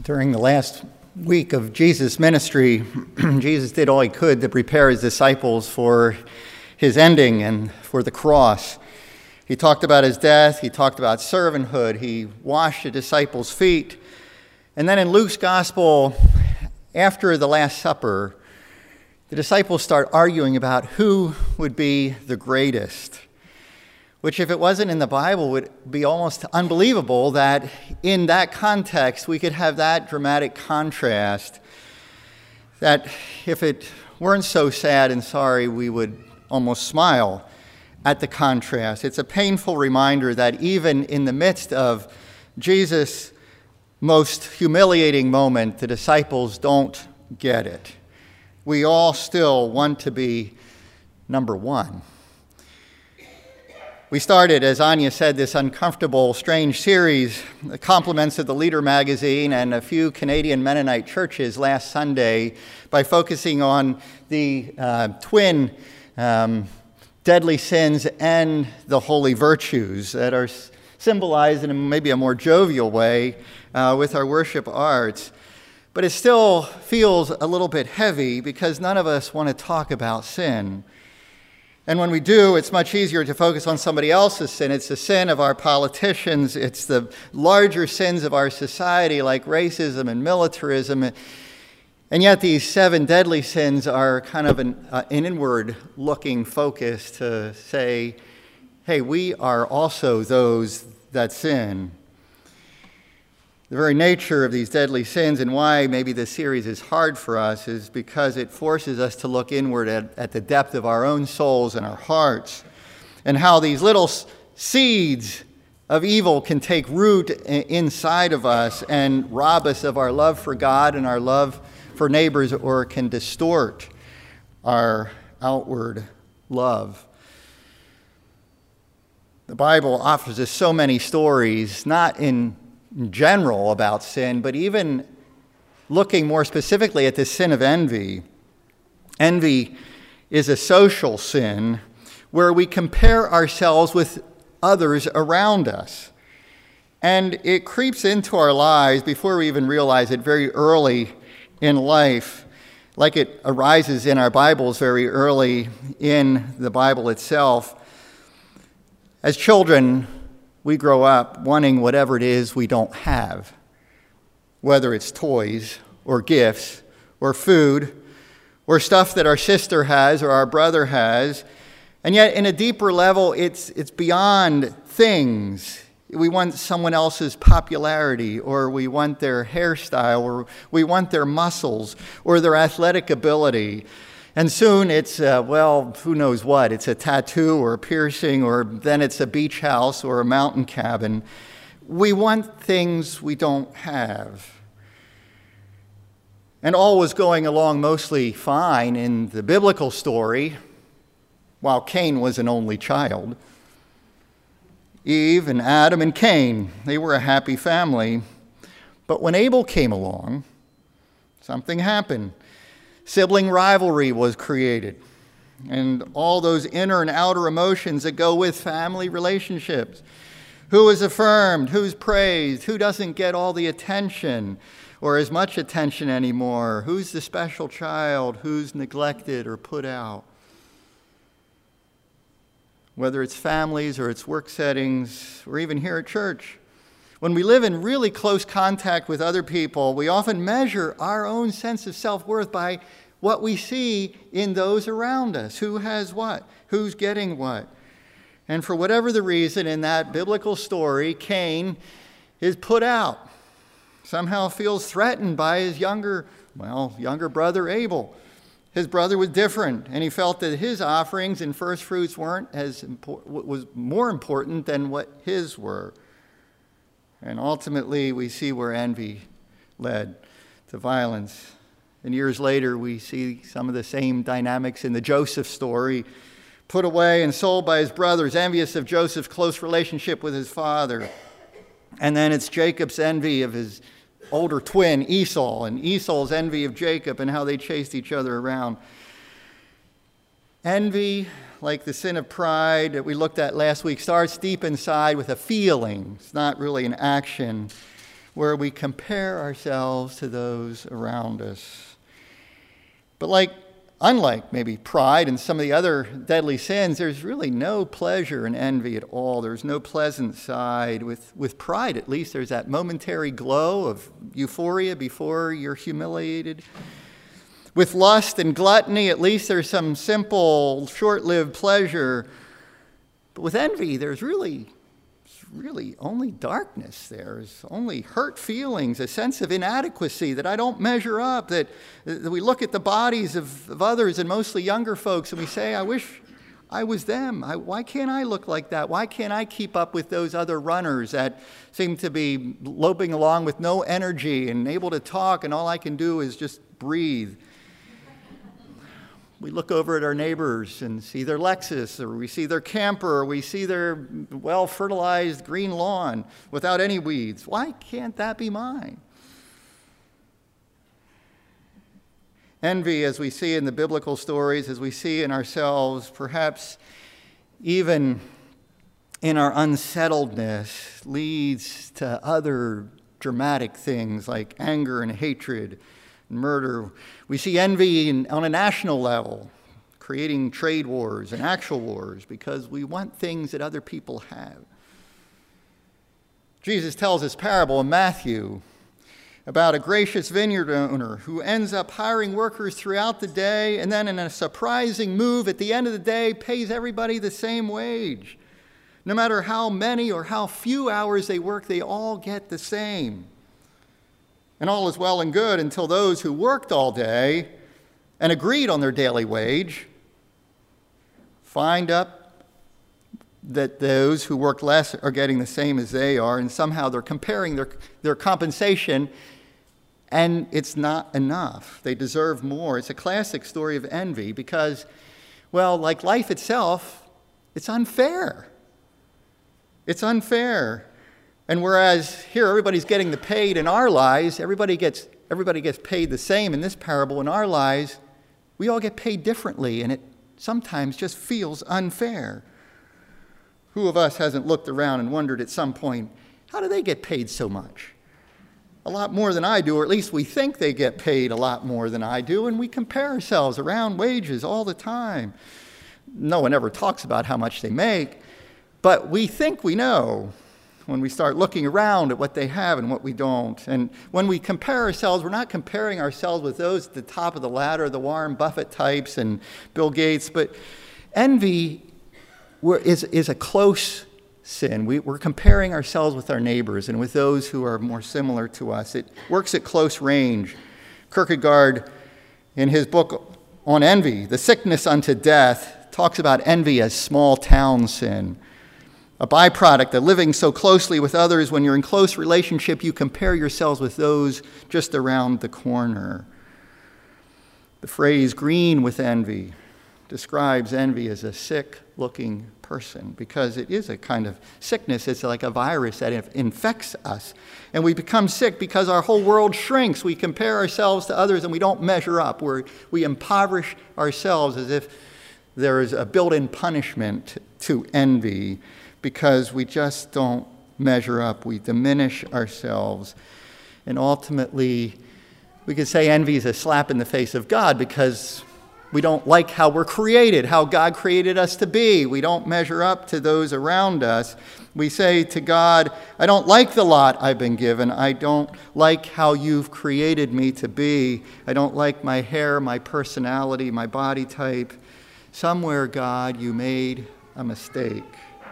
During the last week of Jesus' ministry, Jesus did all he could to prepare his disciples for his ending and for the cross. He talked about his death, he talked about servanthood, he washed the disciples' feet. And then in Luke's gospel, after the Last Supper, the disciples start arguing about who would be the greatest, which if it wasn't in the Bible would be almost unbelievable that in that context we could have that dramatic contrast, that if it weren't so sad and sorry, we would almost smile at the contrast. It's a painful reminder that even in the midst of Jesus' most humiliating moment, the disciples don't get it. We all still want to be number one. We started, as Anya said, this uncomfortable, strange series, the compliments of the Leader magazine and a few Canadian Mennonite churches last Sunday by focusing on the twin deadly sins and the holy virtues that are symbolized in maybe a more jovial way with our worship arts. But it still feels a little bit heavy because none of us want to talk about sin. And when we do, it's much easier to focus on somebody else's sin. It's the sin of our politicians. It's the larger sins of our society, like racism and militarism. And yet these 7 deadly sins are kind of an inward-looking focus to say, hey, we are also those that sin. The very nature of these deadly sins and why maybe this series is hard for us is because it forces us to look inward at the depth of our own souls and our hearts, and how these little seeds of evil can take root inside of us and rob us of our love for God and our love for neighbors, or can distort our outward love. The Bible offers us so many stories, not in general about sin, but even looking more specifically at the sin of envy. Envy is a social sin where we compare ourselves with others around us. And it creeps into our lives before we even realize it very early in life, like it arises in our Bibles very early in the Bible itself. As children, we grow up wanting whatever it is we don't have, whether it's toys or gifts or food or stuff that our sister has or our brother has. And yet, in a deeper level, it's beyond things. We want someone else's popularity, or we want their hairstyle, or we want their muscles or their athletic ability. And soon it's, who knows what. It's a tattoo or a piercing, or then it's a beach house or a mountain cabin. We want things we don't have. And all was going along mostly fine in the biblical story, while Cain was an only child. Eve and Adam and Cain, they were a happy family. But when Abel came along, something happened. Sibling rivalry was created, and all those inner and outer emotions that go with family relationships. Who is affirmed? Who's praised? Who doesn't get all the attention or as much attention anymore? Who's the special child? Who's neglected or put out? Whether it's families or it's work settings or even here at church. When we live in really close contact with other people, we often measure our own sense of self-worth by what we see in those around us. Who has what? Who's getting what? And for whatever the reason, in that biblical story, Cain is put out. Somehow feels threatened by his younger brother Abel. His brother was different, and he felt that his offerings and first fruits was more important than what his were. And ultimately, we see where envy led to violence. And years later, we see some of the same dynamics in the Joseph story. Put away and sold by his brothers, envious of Joseph's close relationship with his father. And then it's Jacob's envy of his older twin, Esau, and Esau's envy of Jacob and how they chased each other around. Envy, like the sin of pride that we looked at last week, starts deep inside with a feeling. It's not really an action. where we compare ourselves to those around us. But unlike maybe pride and some of the other deadly sins, there's really no pleasure in envy at all. There's no pleasant side. With pride, at least, there's that momentary glow of euphoria before you're humiliated. With lust and gluttony, at least there's some simple, short-lived pleasure. But with envy, there's really only darkness. There's only hurt feelings, a sense of inadequacy, that I don't measure up, that we look at the bodies of others, and mostly younger folks, and we say, I wish I was them. Why can't I look like that? Why can't I keep up with those other runners that seem to be loping along with no energy and able to talk, and all I can do is just breathe? We look over at our neighbors and see their Lexus, or we see their camper, or we see their well-fertilized green lawn without any weeds. Why can't that be mine? Envy, as we see in the biblical stories, as we see in ourselves, perhaps even in our unsettledness, leads to other dramatic things like anger and hatred, murder. We see envy on a national level, creating trade wars and actual wars because we want things that other people have. Jesus tells this parable in Matthew about a gracious vineyard owner who ends up hiring workers throughout the day, and then in a surprising move at the end of the day pays everybody the same wage. No matter how many or how few hours they work, they all get the same. And all is well and good until those who worked all day and agreed on their daily wage find up that those who worked less are getting the same as they are, and somehow they're comparing their compensation, and it's not enough. They deserve more. It's a classic story of envy because, well, like life itself, it's unfair. It's unfair. And whereas here everybody's getting the paid in our lives, everybody gets paid the same in this parable. In our lives, we all get paid differently, and it sometimes just feels unfair. Who of us hasn't looked around and wondered at some point, how do they get paid so much? A lot more than I do, or at least we think they get paid a lot more than I do, and we compare ourselves around wages all the time. No one ever talks about how much they make, but we think we know when we start looking around at what they have and what we don't. And when we compare ourselves, we're not comparing ourselves with those at the top of the ladder, the Warren Buffett types and Bill Gates, but envy is a close sin. We're comparing ourselves with our neighbors and with those who are more similar to us. It works at close range. Kierkegaard, in his book on envy, The Sickness Unto Death, talks about envy as small town sin. A byproduct of living so closely with others. When you're in close relationship, you compare yourselves with those just around the corner. The phrase green with envy describes envy as a sick-looking person because it is a kind of sickness. It's like a virus that infects us. And we become sick because our whole world shrinks. We compare ourselves to others and we don't measure up. We impoverish ourselves as if there is a built-in punishment to envy, because we just don't measure up. We diminish ourselves. And ultimately, we could say envy is a slap in the face of God because we don't like how we're created, how God created us to be. We don't measure up to those around us. We say to God, I don't like the lot I've been given. I don't like how you've created me to be. I don't like my hair, my personality, my body type. Somewhere, God, you made a mistake.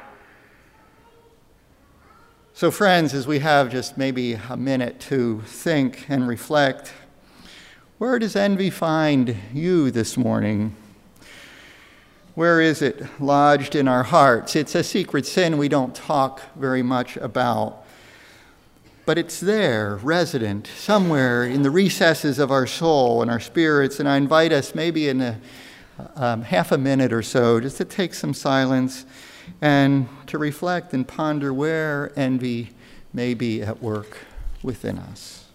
So friends, as we have just maybe a minute to think and reflect, where does envy find you this morning? Where is it lodged in our hearts? It's a secret sin we don't talk very much about, but it's there, resident, somewhere in the recesses of our soul and our spirits, and I invite us maybe in half a minute or so just to take some silence and to reflect and ponder where envy may be at work within us.